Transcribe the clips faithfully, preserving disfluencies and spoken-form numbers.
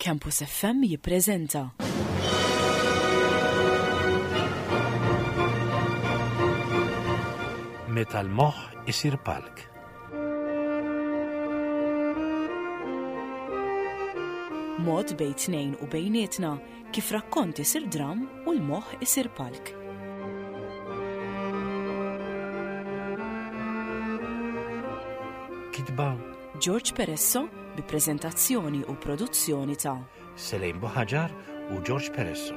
Campus F M jippreżenta. Meta l-moħħ isir palk. Mod bejn tnejn u bejnietna kif rakkont isir dram u l-moħħ isir palk. Kitba George Peresso bi preżentazzjoni u produzzjoni ta' Selejn Boħaġar u George Peresso.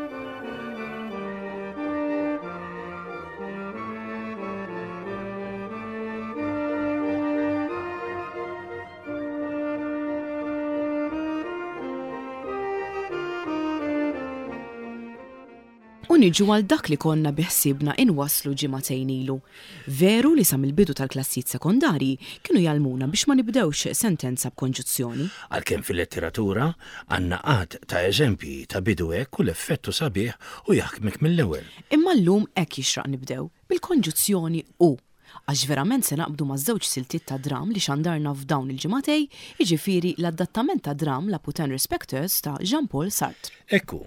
U niġu għal dak li konna biħsibna inwaslu ġimagħtejn ilu. Veru li sa mill-bidu tal-klassijiet sekondari kienu jalmuna biex ma nibdewx sentenza b'konġuzzjoni. Għalkemm fil-letteratura għandna qatt ta' eżempji ta' bidu hekk u l-effettu sabiħ u jaħkmek mill-ewwel. Imma llum hekk jixraq nibdew bil-konġuzzjoni u. Għax verament se naqbdu ma' żewġ siltiet ta' dram li xandarna f'dawn il-ġimagħtej, jiġifieri l-adattament ta' dram La Putain Respecters ta' Jean-Paul Sartre. Ekku.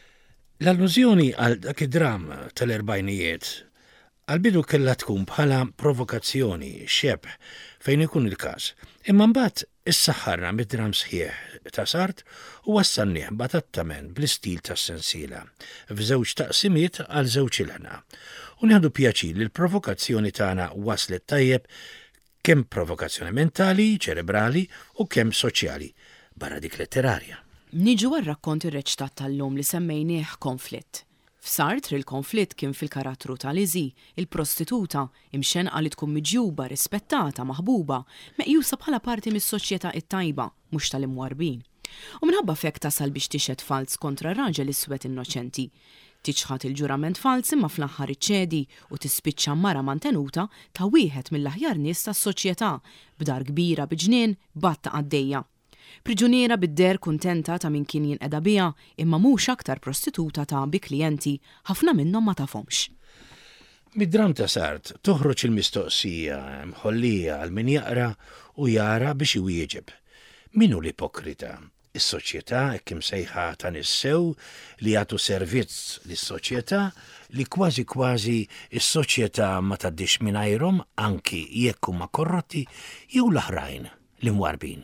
L-allużjoni għal dak id-dram tal-erbajnijiet għal-bidu kellha tkun bħala provokazzjoni xebħ fejn ikun il-każ. Imma mbagħad issaħħarna mid-dram sħiħ ta' Sartre u wassalnieh b'adattament bl-istil tas-sensiela f'żewġ taqsimiet għal żewġ ilħna. U nieħdu pjaċir li l-provokazzjoni tagħna waslet tajjeb kemm provokazzjoni mentali, ċerebrali u kemm soċjali barra dik letterarja. Niġu għal-rakkont ir-reċtat tal-lum li semmejnieh konflitt. F'Sartre il-konflitt kien fil-karattru tal-Lizi, il-prostituta, imxenqa li tkun miġjuba, rispettata, maħbuba, meqjusa bħala parti mis-soċjetà it-tajba, mhux tal-imwarbin. U minħabba fek tasal biex tixed falz kontra raġel iswed innoċenti. Tiċħat il-ġurament falz imma fl-aħħar iċċedi u tispiċċa mara mantenuta ta' wieħed mill-aħjar nies tas-soċjetà, b'dar kbira biġnien batta għaddejja. Priġuniera bid-der kuntenta ta' min kien jinqeda biha imma mhux aktar prostituta ta' bi klijenti ħafna minnhom ma tafhomx. Mid-dram ta' Sartre toħroġ il-mistoqsija mħollija għal min jaqra u jara biex iwieġeb. Minu l-ipokrita? Is-soċjetà hekk imsejħa ta' nissew li jagħtu servizz lis-soċjetà li kważi kważi is-soċjetà ma tgħaddix mingħajrhom anki jekk huma korrotti jew l-aħrajn l-imwarbin.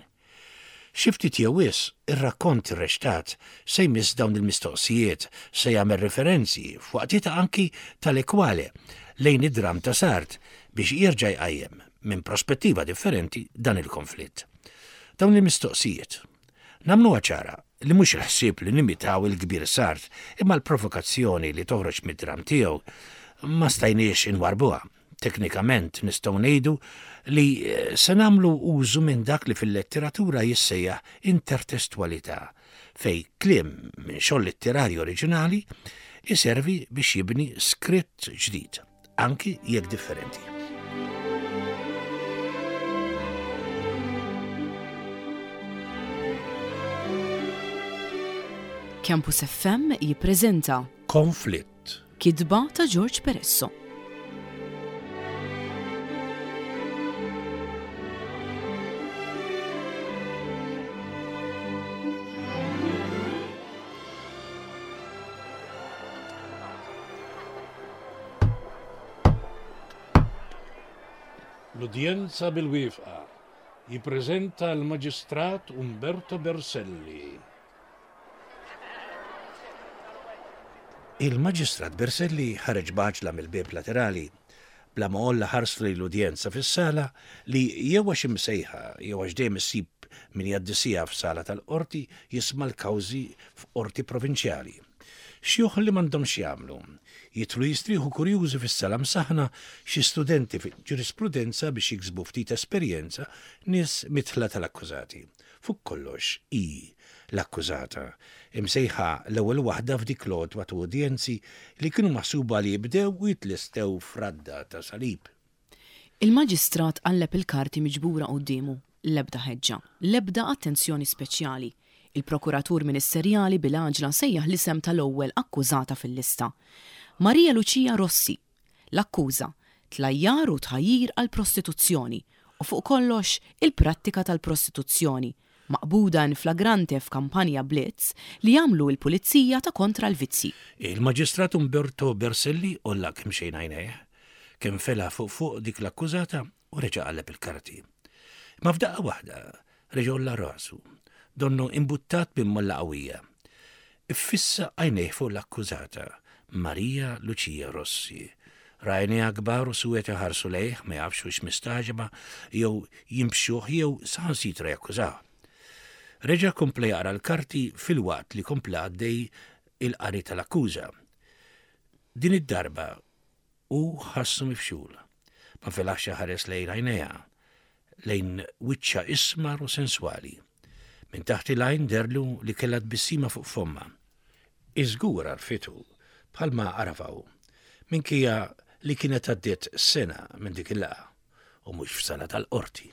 Xiftit jewis, ir-rakkont ir-reċtat se jmiss dawn il-mistoqsijiet se jagħmel referenzi f'waqtieta anki tal-ekwale lejn id-dram ta' Sartre biex jerġa' jqajjem minn prospettiva differenti dan il-konflitt. Dawn il-mistoqsijiet nagħmluha ċara li mhux il-ħsieb li nimitaw il-kbir Sartre imma l-provokazzjoni li toħroġ mid-dram tiegħu ma stajniex inwarbuha. Teknikament nistgħu ngħidu li se nagħmlu użu minn dak li fil-letteratura jissejjaħ intertestwalità fej kliem minn xogħol letterarju oriġinali iservi biex jibni skritt ġdid, anki jekk differenti. Campus F M jippreżenta Konflitt. Kitba ta' George Peresso. L-udjenza bil-wifqa jippreżenta l-Maġistrat Umberto Berselli. Il-Maġistrat Berselli ħareġ baġla mill-bieb laterali bla ma olla ħarslu l-udjenza fis-sala li jew għax imsejħa jew għax dejjem issib min jaddisija f'sala tal-qorti jisma' l-kawżi f'qorti provinċjali. Xjuħ li m'għandhomx jagħmlu. Jitlu jistrieħu kurjużi fis-sala msaħna xi studenti fil-ġurisprudenza biex jiksbu ftit esperjenza nies mitħla tal-akkużati. Fuq kollox i l-akkużata imsejħa l-ewwel waħda f'dik l-għodwa ta' udjenzi li kienu maħsuba li jibdew u jitlistew f'radda ta' salib. Il-Maġistrat qalleb il-karti miġbura qudiemu, l-ebda ħeġġa, l-ebda attenzjoni speċjali. Il-prokuratur ministerjali bil-għaġla sejjaħ l-isem tal-ewwel akkużata fil-lista. Maria Lucia Rossi, l-akkuża tlajjar u tħajjir għal prostituzzjoni u fuq kollox il-prattika tal-prostituzzjoni maqbuda in flagrante f'kampanja Blitz li jagħmlu l-Pulizija ta' kontra l-vizzi. Il-Maġistrat Umberto Berselli olla kemm xejn għajnejh, kemm fela fuq fuq dik l-akkużata u reġa' qalleb il-karti. Ma f'daqqa waħda reġa' olla rasu, donnu imbuttat b'immolla qawwija. Iffissa għajnejh fuq l-akkużata, Marija Lucia Rossi. Rajnija kbar u suwet ħarsu lejh, ma jafx wix mistaġba, jew jimbxuh jew saħansitra jakkużaw. Reġa' kompla jaqra l-karti fil-waqt li kompla għaddej il-qari tal-akkuża. Din id-darba u ħassu mifxul, ma filax ħares lejn għajnejha, lejn wiċċa ismar u senswali. Min taħt il-għajn derlu li kellha tbissima fuq fomma. Iżgur għarfitu bħalma għarafaw, minkejja li kienet għaddiet sena minn dik il-laqa u mhux f'sena tal-qorti.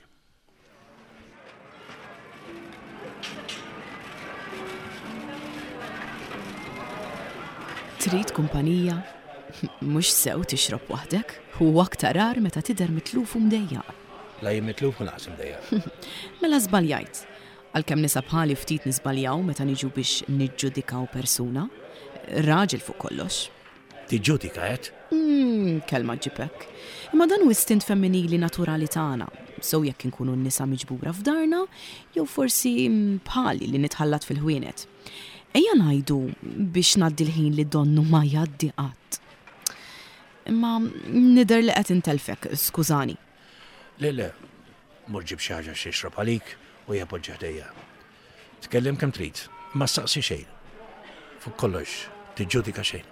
Trid kumpanija mhux sew tixrob waħdek, huwa aktar rar meta tidher mitluf u mdejjaq. La jien mitluf u naqsim dejjaq. Mela żbaljajt, għalkemm nisa bħali ftit nisbaljaw meta niġu biex niġġudikaw persuna, raġel fuq kollox. Tiġġudika qed? Mmm, kelma ġibek. Imma dan hu istint femminili naturali tagħna. Sew jekk inkunu n-nisa miġbura f'darna, jew forsi bħali li nitħallat fil-ħwienet. Ejja ngħidu biex ngħaddi l-ħin li donnu ma jgħaddi qatt. Imma nidher li qed intelfek, skużani. Le le, mur ġib xi ħaġa x'ixrob għalik u jappoġġa ħdejja. Tkellem kemm trid, ma staqsi xejn. Fuq kollox, tiġġudika xejn.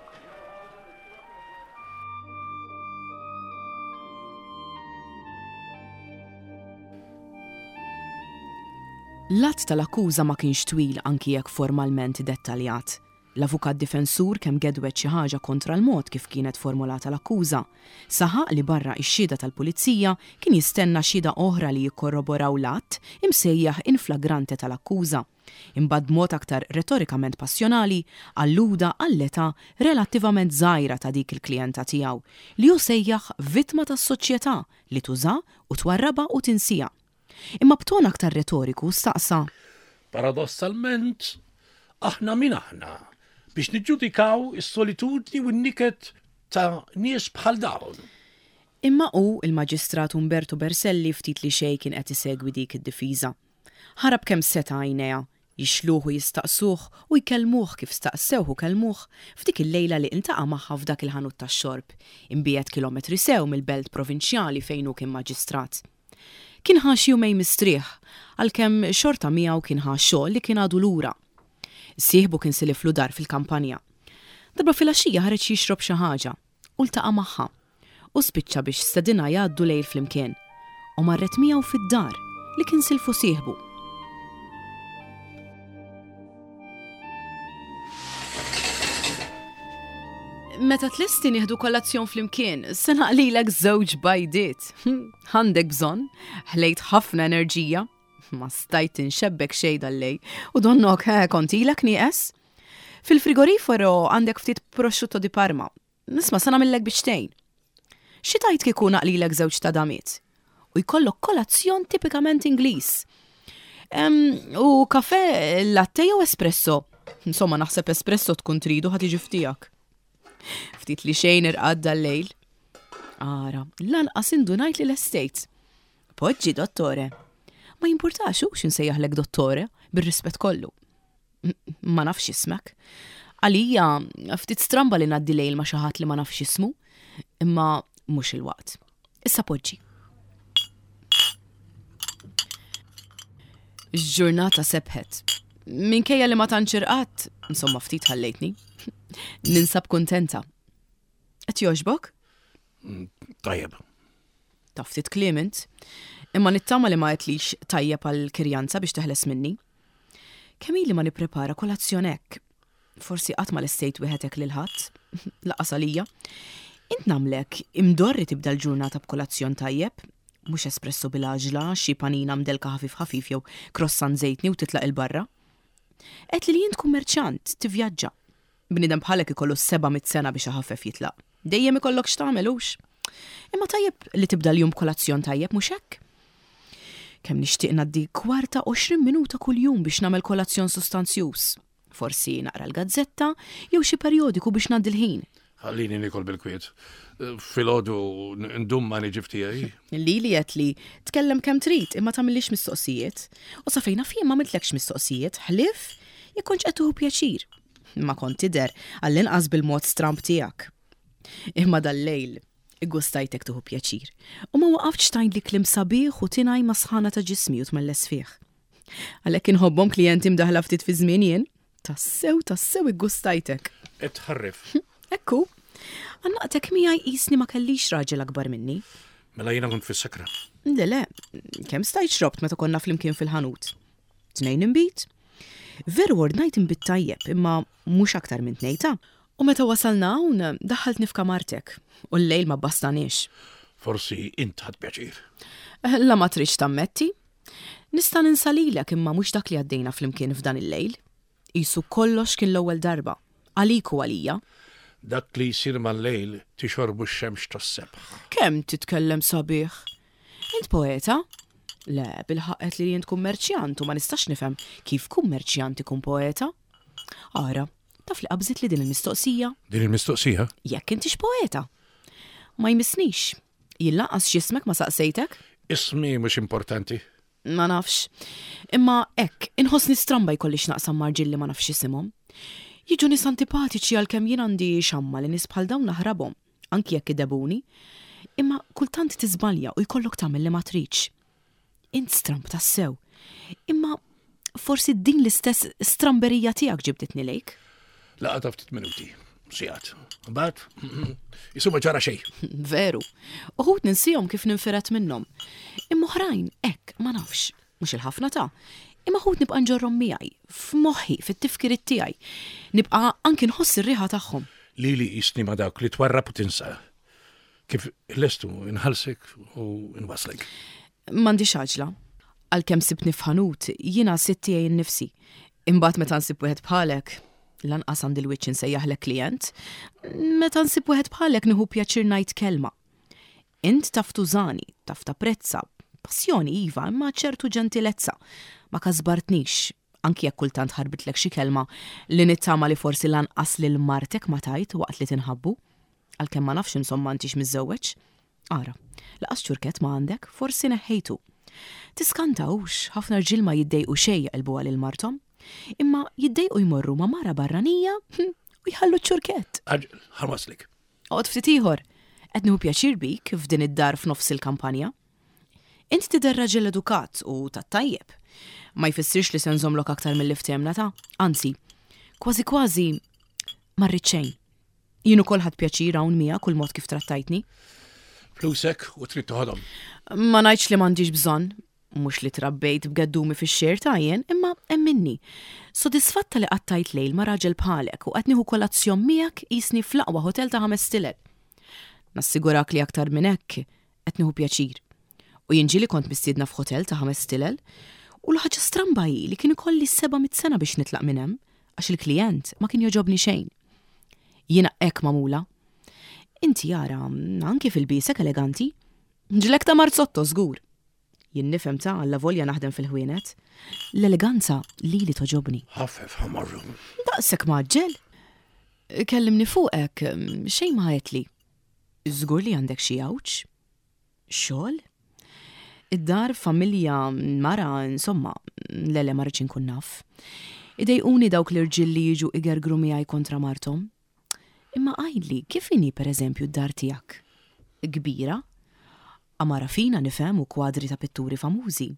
L-att tal-akkuża ma kienx twil anki jekk formalment dettaljat. L-avukat difensur kemm gedwet xi ħaġa kontra l-mod kif kienet formulata l-akkuża. Saħaq li barra x-xhieda tal-pulizija kien jistenna xhieda oħra li jikkorroboraw l-att imsejjaħ in flagrante tal-akkuża. Imbagħad b'mod aktar retorikament passjonali alluda għall-età relattivament żgħira ta' dik il-klijenta tiegħu li hu sejjaħ vittma tas-soċjetà li tuża u twarraba u tinsija. Imma b'ton aktar retoriku staqsa. Paradossalment, aħna min aħna biex niġġudikaw is-solitudni u n-niket ta' nies bħal dawn. Imma hu il-Maġistrat Umberto Berselli ftit li xejn kien qed isegwi dik id-difiża. Ħarab kemm seta' għajnejha, jixluh u jistaqsuh u jkellmuh kif staqsewhu kellmuh f'dik il-lejla li iltaqa' magħha f'dak il-ħanut tax-xorb, imbiegħed kilometri sew mill-belt provinċjali fejn hu kien maġistrat. Kien ħa xi jumejn mistrieħ, għalkemm xorta miegħu kien ħa xogħol li kien għadu lura. Sieħbu kien siliflu dar fil-kampanja. Darba fil-għaxija ħareġ jixrob xi ħaġa u ltaqa' magħha u spiċċa biex stedinha jgħaddu lejl flimkien u marret miegħu fid-dar li kien silfu sieħbu. Meta tlisti nieħdu kollazzjon flimkien, se naqlilek żewġ bajdiet. Għandek bżonn, ħlejt ħafna enerġija, ma stajt inxebbek xejn dal-lej, u donnok kontilek nieqes. Fil-frigorifero għandek ftit prosciutto di Parma. Nisma' se nagħmellek biċtejn. Xi tajt kieku naqlilek żewġ ta' damiet? U jkollok kolazzjon tipikament Ingliż. U kafe, latte jew espresso. Insomma, naħseb espresso tkun tridu ħad iġi ftijak. Ftit li xejn irqad dal-lejl. Ara, lanqas indunajt li l-estate. Poġġi, dottore. Ma jimpurtax hux insejjaħlek dottore, bir-rispett kollu. Ma nafx ismek. Għalija, ftit stramba li ngħaddi lejl ma' xi ħadd li ma nafx ismu, imma mhux il-waqt. Issa poġġi. Ġġurnata sebħet. Minkejja li ma tantx irqad, insomma ftit ħallejtni. Ninsab kontenta. Qed jogħġbok? Tajjeb. Taf ftit Clement, imma nittama li ma qedlix tajjeb għal kirjanza biex teħles minni. Kemm ili ma nipprepara kolazzjon hekk. Forsi qatt ma l-istejt wieħed hekk lil ħadd, laqas għalija. Int nagħmlek imdorri tibda l-ġurnata b'kolazzjon tajjeb, mhux espresso bil-għaġla, xi panina mdelka ħafif ħafif jew croissant żejtni u titlaq il-barra. Qed li jien kummerċant tivvjaġġa. Bniedem bħalek ikollu seba' mit sena biex iħaffef jitlaq. Dejjem ikollok x'tagħmelux. Imma tajjeb li tibda l-jum kolazzjon tajjeb mhux hekk. Kemm nixtieq ngħaddi kwarta għoxrin minuta kuljum biex nagħmel kolazzjon sostanzjuż. Forsi naqra l-gazzetta jew xi perjodiku biex ngħaddi l-ħin. Ħallini nikol bil-kwiet. Filgħodu ndum ma niġib tiegħi. Lili qed li tkellem kemm trid imma tagħmilix mistoqsijiet. U sa fejna fien ma għamiltlekx mistoqsijiet, ħlief jekk kontx qed tuħu pjaċir. Ma kont tidher għall-inqas bil-mod stramp tiegħek. Imma dal-lejl iggustajtek tuħu pjaċir. U ma waqaftx tajn li klim sabiħ u tingħaj ma sħana ta' ġismi u tmelles fih. Għalhekk inħobbhom klijenti mdaħla ftit fi żmien jien, tassew tassew iggustajtek. Qed ħarrif. Ekku, għannaqtek miegħi qisni ma kellix raġel akbar minni. Mela jiena kont fis-sakra. Le le, kemm stajt xrobt meta konna flimkien fil-ħanut? Tnejn imbit? Veru ordnajt imbit tajjeb, imma mhux aktar minn tnejta. U meta wasalna hawn daħħalt nifka martek, u l-lejl ma bastanix. Forsi int ħadd pjaċir. La ma tridx tammetti? Nista' ninsalilek imma mhux dak li għaddejna flimkien f'dan il-lejl. Isu kollox kien l-ewwel darba, għalik u għalija. Dak li jsir mal-lejl tixorbu x-xemx tas-sebħ. Kemm titkellem sabiħ? Int poeta? Le, bil-ħaqet li jint kummerċjant u ma nistax nifhem kif kummerċjant ikun poeta. Ara, taf li qabżit li din il-mistoqsija? Din il-mistoqsija? Jekk intix poeta. Ma jmissnix. Jillaqas x'ismek ma saqsejtek? Ismi mhux importanti. Ma nafx. Imma hekk, inħossni stramba jkollix naqsam marġil li ma nafx isimhom. Jiġu nis antipatiċi għal-kemm jien għandi xamma li nis bħal dawn naħrabhom, anki jekk idebuni, imma kultant tiżbalja u jkollok tagħmel li ma tridx. Int stramb tassew. Imma forsi din l-istess stramberija tiegħek ġibditni lejk. Laqa ta' ftit minuti, sigħat. Mbagħad jisu ma ġara xejn. Veru. Uħud ninsihom kif ninfiret minnhom. Imma oħrajn hekk ma nafx, mhux il-ħafna ta' imma ħut nibqa' nġorrom miegħi, f'moħħi, fit-tifkiriet tiegħi. Nibqa' anki nħoss ir-riħa tagħhom. Lili jisni ma dawk li twarrab u tinsa. Kif lestu inħalsek u inwaslek. M'għandix għaġla. Għalkemm sibni f'ħanut, jiena sitt tiegħi nnifsi. Imbagħad meta nsib wieħed bħalek, lanqas għandi l-wiċċ insejjaħlek klijent, meta nsib wieħed bħalek nieħu pjaċir ngħid kelma. Int taf tużani, taf tapprezza, passjoni iva, imma ċertu ġentilezza. Ma kazbartnix, anki jekk kultant ħarbitlek xi kelma li nittama li forsi lanqas lil martek ma tajt waqt li tinħabbu, għalkemm ma nafx insomma intix miżżewweġ. Ara, laqas ċurket ma għandek, forsi neħħejtu. Tiskantawx, ħafna rġil ma jiddejqu xejn jaqilbuha lil martom, imma jiddejqu jmorru ma mara barranija u jħallu ċurket. Aġl, ħarwaslek. Oqgħod ftit ieħor, qed nieħu pjaċir bik f'din id-dar f'nofs il-kampanja. Int tidher raġel edukat u tat-tajjeb. Ma jfissirx li se nżomlok aktar mill-li ftehemna ta', anzi, kważi kważi ma rrid xejn. Jien ukoll ħadd pjaċir hawn miegħek kull mod kif trattajtni. Flusek u trid toħodhom. Ma ngħidx li m'għandix bżonn, mhux li trabbejt b'gaddumi fix-xejn ta' jien, imma hemm minni. Sodisfatta li qattajt lejl ma' raġel bħalek u qed nieħu kolazzjon miegħek qisni fl-aqwa hotel ta' ħames stilel. Nassigurak li aktar minn hekk qed nieħu pjaċir. U jinġili kont mistiedna f'hotel ta' ħames stilel, u l-ħaġa stramba hi li kien ikolli seba' mit sena biex nitlaq minn hemm, għax il-klijent ma kien joġobni xejn. Jiena hekk magħmula. Inti jara, anki fil-bisek eleganti, ġlek ta' marzotto żgur. Jien nifhem ta' alla volja naħdem fil-ħwienet. L-eleganza li li toġobni. Ħaffef ħamarru. Daqshekk maġġel. Kellimni fuqek, xejn ma ħajtli. Żgur li għandek xi għawġ? Xogħol? Id-dar, familja, mara, insomma, lele marriċ inkun naf. Idejquni dawk l-irġiel li jiġu igergru miegħi kontra martom. Imma għajli, kif inhi pereżempju d-dar tiegħek? Kbira? Amara fina nifhem u kwadri ta' pitturi famużi.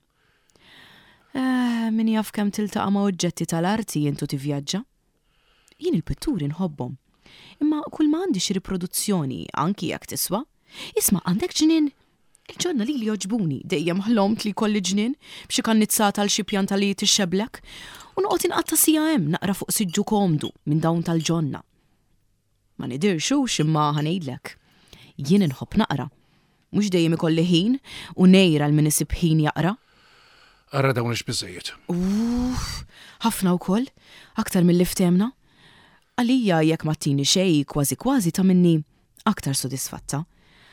Eh, min jaf kemm tiltaqa' ma' oġġetti tal-arti intu tivvjaġġa? Jien il-pitturi nħobbhom. Imma kull ma għandi xi riproduzzjoni anki jekk tiswa, isma' għandek ġnien. Il-ġonna li li joġbuni, dejjem ħlomt li kolli ġnien b'xi kannizzata għal xi pjanta li tixxeblek u noqgħod inqatta sija hemm naqra fuq siġġu komdu minn dawn tal-ġonna. Ma nidirxux imma ħanejdlek. Jien inħobb naqra. Mhux dejjem ikolli ħin u nejra l min isib ħin jaqra. Ara dawn ix-biżejjed. Uff, ħafna wkoll, aktar mill-li ftehemna. Għalija jekk ma tini xejn kważi kważi ta' minni aktar sodisfatta.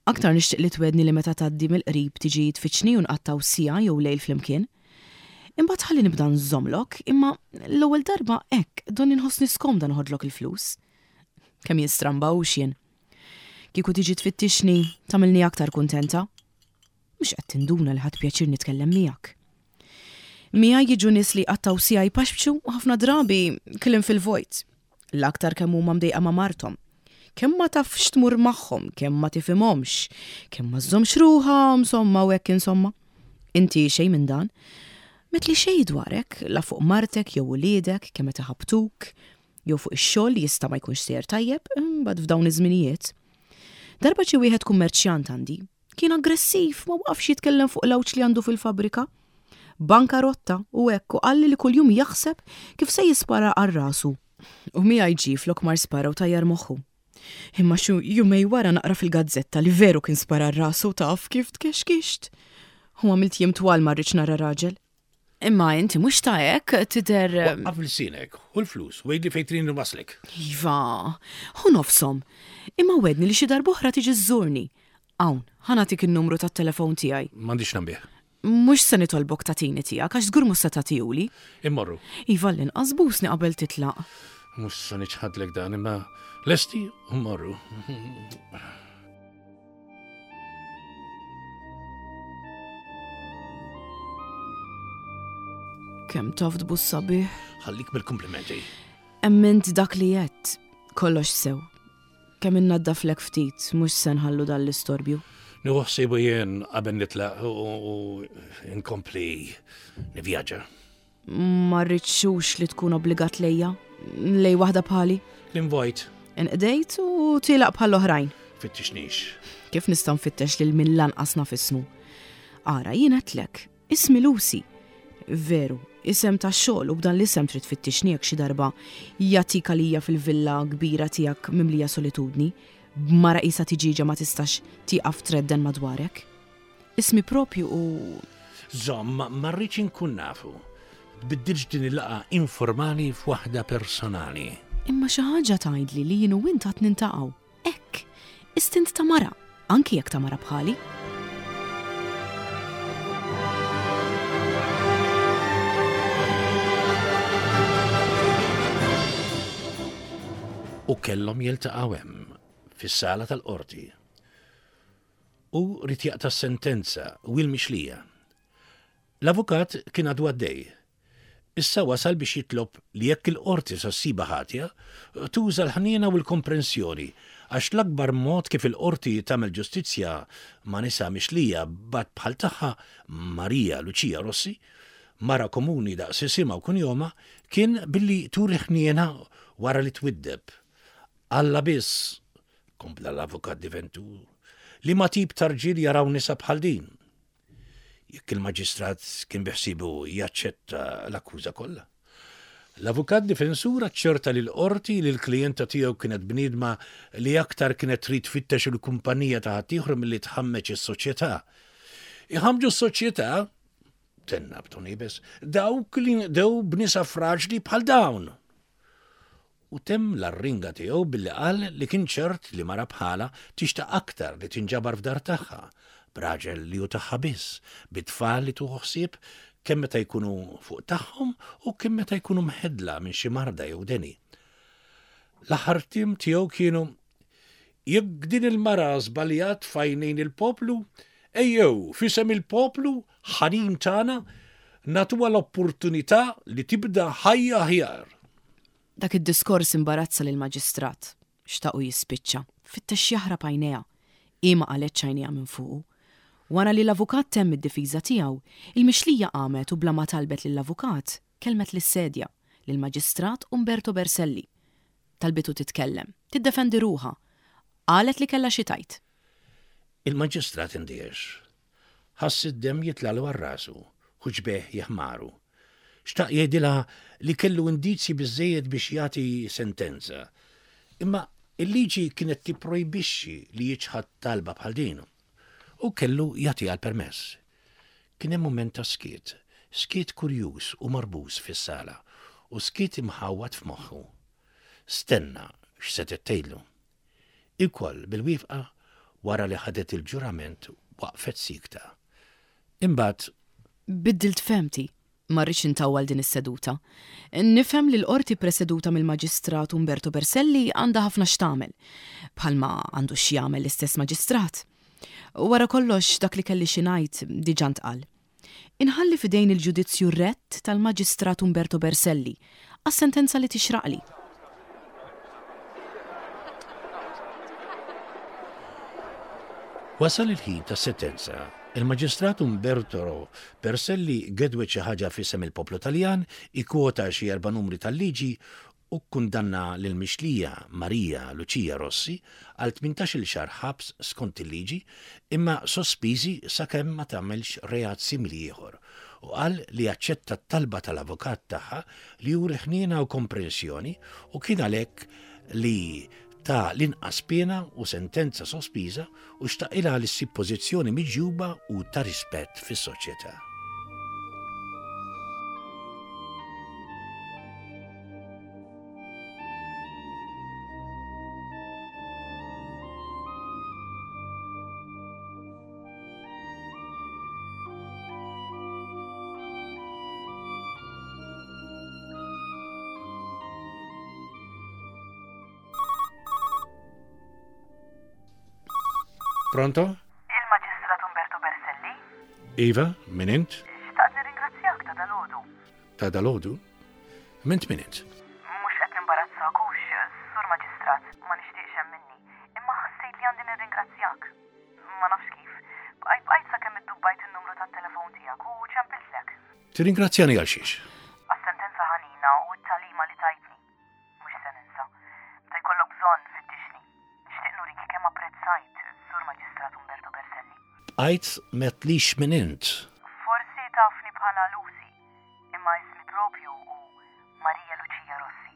Aktar nixtieq li twedni li meta tgħaddi mill-qrib tiġi tfittxni u nqattaw sija jew lejl flimkien. Imbagħad ħalli nibda nżommlok, imma l-ewwel darba hekk donni nħossni skomda noħodlok il-flus. Kemm jinstrambaw xien. Kieku tiġi tfittixni tagħmilni aktar kuntenta. Mhux qed tinduna li ħadd pjaċir nitkellem miegħek. Mija jiġu nies li qattaw sija jpaxbxu u ħafna drabi kliem fil-vojt. L-aktar kemm huma mdejqa ma' marthom. Kemm ma tafx tmur magħhom, kemm ma tifhimhomx, kemm ma żżommx ruħha insomma u hekk insomma. Inti xejn minn dan. Metli xejn dwarek, la fuq martek jew uliedek kemm meta ħabtuk, jew fuq ix-xogħol li jista' ma jkunx sejjer tajjeb, imbagħad f'dawn iż-żminijiet. Darba xi wieħed kummerċjant għandi, kien aggressiv ma waqafx jitkellem fuq l-awċ li għandu fil-fabrika. Bankarotta u hekk u qalli li kuljum jaħseb kif se jispara għal rasu. U mija jġi flok mar spara u tajjar moħħu. Imma xu jumej wara naqra fil-gazzetta li veru kien spara rasu taf kif tkexkixt. U għamilt jiem twal marriċ nara raġel. Imma inti mux ta' hekk tidher. Għafil sinek, u l-flus, wejdli fejtrin waslek. Iva, hu nofsom. Imma wedni li xi darbohra tiġi żżurni. Hawn, ħanatik in-numru tat-telefon tiegħi. M'għandix nambih. Mhux se nitolbok tagħtini tiegħek għax żgur mhux se tagħtihuli. Immorru. Iva l-inqas busni qabel titlaq. Mhux se niċħadlek dan imma lesti u mmorru. Kemm taf tbus sabiħ. Ħallik bil-komplimenti. Emmint dak li jett, kollox sew. Kemm innaddaflek ftit, mhux se nħallu dan l-istorbju. Nuħsibu jien qabel nitlaq u inkompli nivjaġġa. Ma rridxux li tkun obbligat lejja, lej waħda bħali. L-invojt. Inqdejt u tilaq bħal oħrajn. Fittixnix. Kif nista' nfittex lil min lanqas nafisnu. Ara jien għedlek, ismi Lucy. Veru, isem ta' xogħol u b'dan l-isem trid tfittixniek xi darba jagħtik għalija fil-villa kbira tiegħek mimlija solitudni, b'mara qisha tiġiġa ma tistax tieqaf tredden madwarek. Ismi propju u Żomm, ma rridx inkun nafu. Biddilx din il-laqa informali f'waħda personali. Imma xi ħaġa tgħidli li jien u int qed nintaqgħu. Hekk, istint ta' mara, anki jekk ta' mara bħali. U kellhom jiltaqgħu hemm fis-sala tal-qorti. U rid jaqta' sentenza u l-mixlija. L-avukat kien għadu għaddej. Issa wasal biex jitlob li jekk il-qorti sassiba ħatja tuża l-ħniena u l-komprensjoni għax l-akbar mod kif il-qorti tagħmel ġustizzja ma' nisa mixlija bad bħal tagħha Marija Lucia Rossi, mara komuni daqs isimha u kunjoma, kien billi turi ħniena wara li twiddeb. Alla biss, kompla l-avukat diventu, li ma tip tarġil jaraw nisa bħal din. Jekk il-maġistrat kien biħsibu jaċċetta l-akkuża kollha. L-avukat difensur ċerta li l-qorti li l-klijenta tiegħu kienet bniedma li aktar kienet trid tfittex il-kumpanija ta' ħaddieħor milli tħammeġ is-soċjetà. Iħammġu s-soċjetà, tenna b'tonibes, dawk li dew b'nisa fraġli bħal dawn. U temm l-arringa tiegħu billi qal li kien ċert li mara bħala tixtaq aktar li tinġabar f'dar tagħha, b'raġel li hu tagħha biss, bit-tfal li tuħu ħsieb kemm meta jkunu fuq tagħhom u kemm meta jkunu mħedla minn xi marda jew deni. L-aħħar tim tiegħu kienu jekk din il-mara żbaljat fajnejn il-poplu, ejjew fisem il-poplu ħanin tagħna natuha l-opportunità li tibda ħajja aħjar. Dak id-diskors imbarazza lil maġistrat xtaqu jispiċċa, fittex jaħrab għajnejha, ima qalet għajnejha minn fuqu. Wara li l-avukat temm id-difiża tiegħu, il-mixlija qamet u bla ma talbet lill-avukat kelmet lis-sedja lill-maġistrat Umberto Berselli. Talbitu titkellem, tiddefendi ruħha. Qalet li kellha xi tajt. Il-maġistrat indiex. Ħass id-dem jitlalu għar-rasu, ħuġbeħ jaħmaru. Xtaq jgħidilha li kellu indizji biżżejjed biex jagħti sentenza. Imma il-liġi kienet tipprojbixxi li jiġħad talba bħal din. U kellu jagħti għal permess. Kien hemm mument ta' skiet, skiet kurjuż u marbuż fis-sala u skiet imħawwad f'moħħu. Stenna x'se tgħidlu. Ikoll bil-wifqa wara li ħadet il-ġurament waqfet sikta. Imbagħad Biddilt femti, marriċ intawwal din is-seduta. Nifhem li l-qorti preseduta mill-Maġistrat Umberto Berselli għandha ħafna x'tagħmel, bħalma għandu x'jagħmel l-istess maġistrat. Wara kollox dak li kelli xi ngħid diġà ntqal. Inħalli fidejn il-ġudizzju rett tal-Maġistrat Umberto Berselli għas-sentenza li tixraqli. wasal il-ħin ta' sentenza. Il-Maġistrat Umberto Berselli gedwet xi ħaġa f'isem il-poplu Taljan, ikkwota xi erba' numri tal-liġi u kundanna lil mixlija Marija Lucia Rossi għal tmintax-il xahar ħabs skont il-liġi imma sospiżi sakemm ma tagħmelx reat simili ieħor u qal li aċċetta t-talba tal-avukat tagħha li juri ħniena u komprensjoni u kien għalhekk li ta' l-inqas pena u sentenza sospiża u xtaqilha li ssib pożizzjoni miġjuba u ta' rispett fis-soċjetà. Pronto? Il-Maġistrat Umberto Berselli? Iva, min int? Xtaqt nirringrazzjak ta' dalodu. Ta' dalodu? Mint min int? Mhux qed nimbarazzakux, Sur Maġistrat, ma nixtieqx hemm minni, imma ħassejt li għandi nirringrazzjak. Ma nafx kif, bqajt bqajt sakemm iddubbajt in-numru tat-telefon tiegħek u ċempiltlek. Tirringrazzjani għal xiex? Għas-sentenza ħanina u t-talima li tajtni. Mhux se ninsa. Meta jkollok bżonn fittixni. Nixtieq nuriki kemm apprezzajt Sur Maġistrat Umberto Berselli. Bqajt metlix min int. Forsi tafni bħala Lucy, imma ismi propju u Marija Lucia Rossi.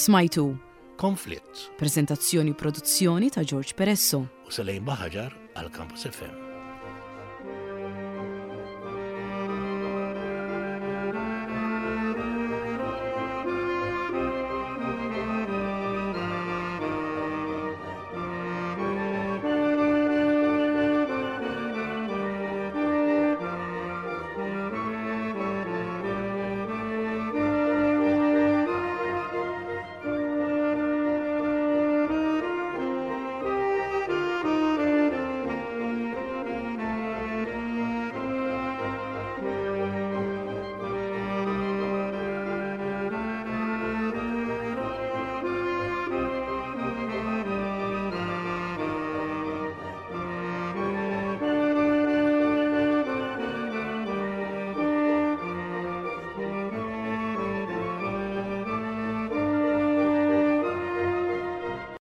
Smajtu. Konflitt. Presentazzjoni u produzzjoni ta' George Peresso. U Selejn Baħaġar għal Campus F M.